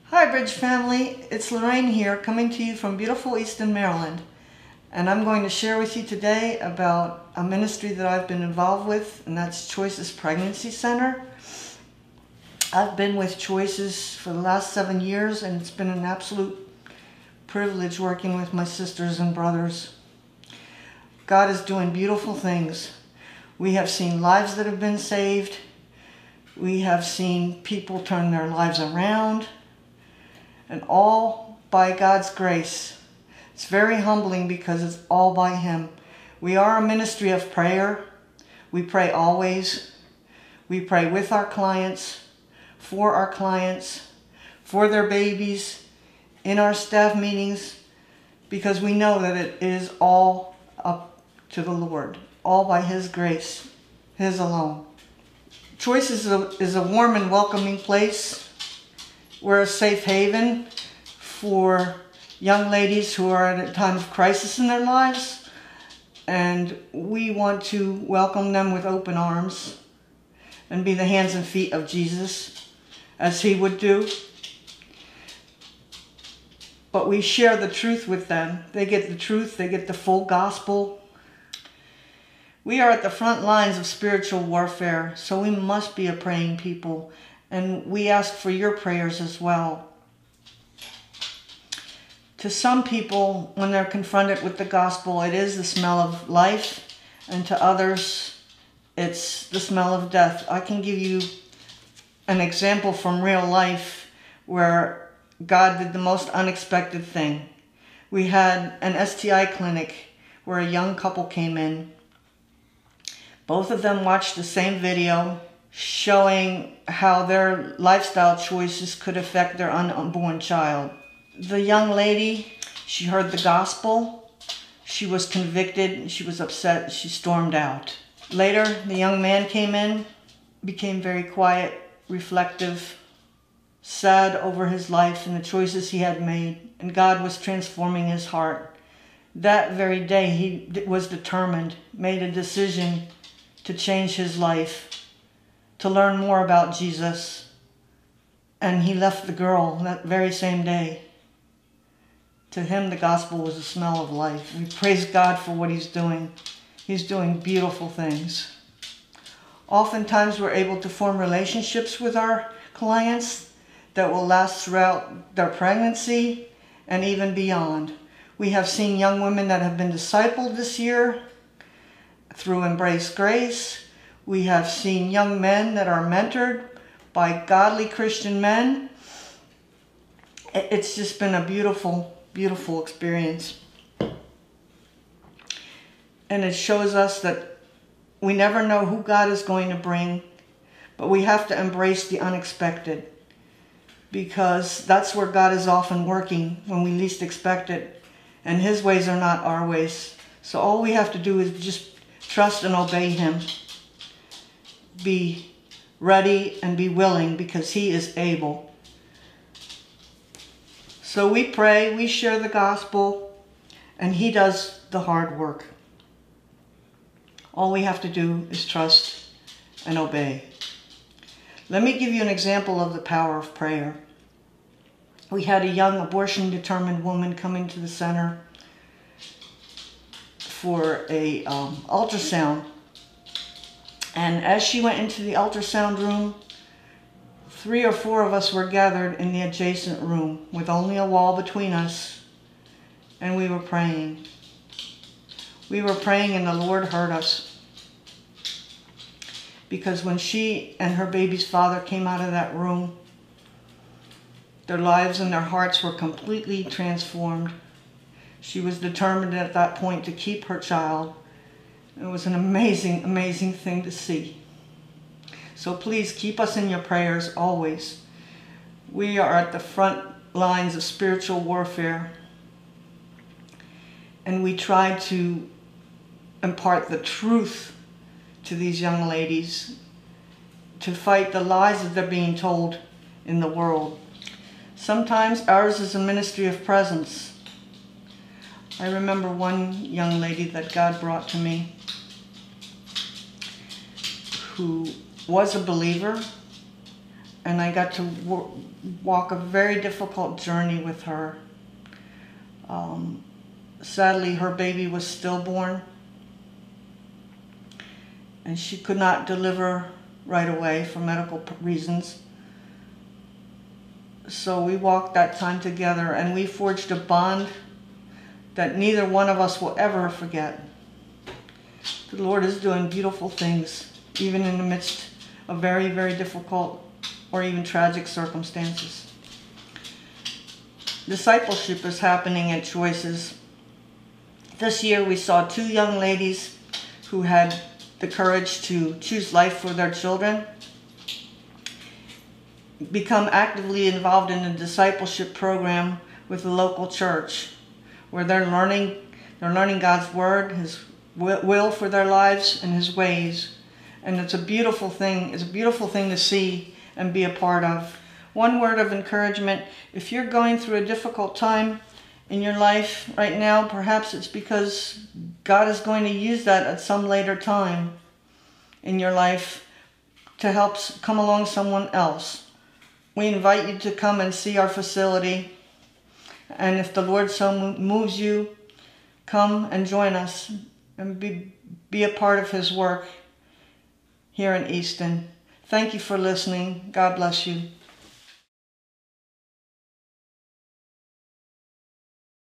Hi Bridge family, it's Lorraine here coming to you from beautiful Easton, Maryland. And I'm going to share with you today about a ministry that I've been involved with, and that's Choices Pregnancy Center. I've been with Choices for the last 7 years, and it's been an absolute privilege working with my sisters and brothers. God is doing beautiful things. We have seen lives that have been saved. We have seen people turn their lives around. And all by God's grace. It's very humbling because it's all by Him. We are a ministry of prayer. We pray always. We pray with our clients, for their babies, in our staff meetings, because we know that it is all up to the Lord, all by His grace, His alone. Choice is a warm and welcoming place. We're a safe haven for young ladies who are at a time of crisis in their lives, and we want to welcome them with open arms and be the hands and feet of Jesus as He would do. But we share the truth with them. They get the truth, they get the full gospel. We are at the front lines of spiritual warfare, so we must be a praying people. And we ask for your prayers as well. To some people, when they're confronted with the gospel, it is the smell of life. And to others, it's the smell of death. I can give you an example from real life where God did the most unexpected thing. We had an STI clinic where a young couple came in. Both of them watched the same video showing how their lifestyle choices could affect their unborn child. The young lady, she heard the gospel, she was convicted, she was upset, she stormed out. Later, the young man came in, became very quiet, reflective, sad over his life and the choices he had made, and God was transforming his heart. That very day, he was determined, made a decision to change his life, to learn more about Jesus, and he left the girl that very same day. To him, the gospel was the smell of life. We praise God for what He's doing. He's doing beautiful things. Oftentimes, we're able to form relationships with our clients that will last throughout their pregnancy and even beyond. We have seen young women that have been discipled this year through Embrace Grace. We have seen young men that are mentored by godly Christian men. It's just been a beautiful, beautiful experience. And it shows us that we never know who God is going to bring, but we have to embrace the unexpected, because that's where God is often working when we least expect it. And His ways are not our ways. So all we have to do is just trust and obey Him. Be ready and be willing, because He is able. So we pray, we share the gospel, and He does the hard work. All we have to do is trust and obey. Let me give you an example of the power of prayer. We had a young abortion-determined woman come into the center for a ultrasound. And as she went into the ultrasound room, 3 or 4 of us were gathered in the adjacent room with only a wall between us, and we were praying. We were praying, and the Lord heard us. Because when she and her baby's father came out of that room, their lives and their hearts were completely transformed. She was determined at that point to keep her child. It was an amazing, amazing thing to see. So please keep us in your prayers always. We are at the front lines of spiritual warfare, and we try to impart the truth to these young ladies, to fight the lies that they're being told in the world. Sometimes ours is a ministry of presence. I remember one young lady that God brought to me who was a believer and I got to walk a very difficult journey with her. Sadly, her baby was stillborn, and she could not deliver right away for medical reasons. So we walked that time together, and we forged a bond that neither one of us will ever forget. The Lord is doing beautiful things, even in the midst of very, very difficult or even tragic circumstances. Discipleship is happening at Choices. This year we saw 2 young ladies who had the courage to choose life for their children become actively involved in a discipleship program with the local church, where they're learning God's word, His will for their lives, and His ways. And it's a beautiful thing. It's a beautiful thing to see and be a part of. One word of encouragement: if you're going through a difficult time in your life right now, perhaps it's because God is going to use that at some later time in your life to help come along someone else. We invite you to come and see our facility, and if the Lord so moves you, come and join us and be a part of His work here in Easton. Thank you for listening. God bless you.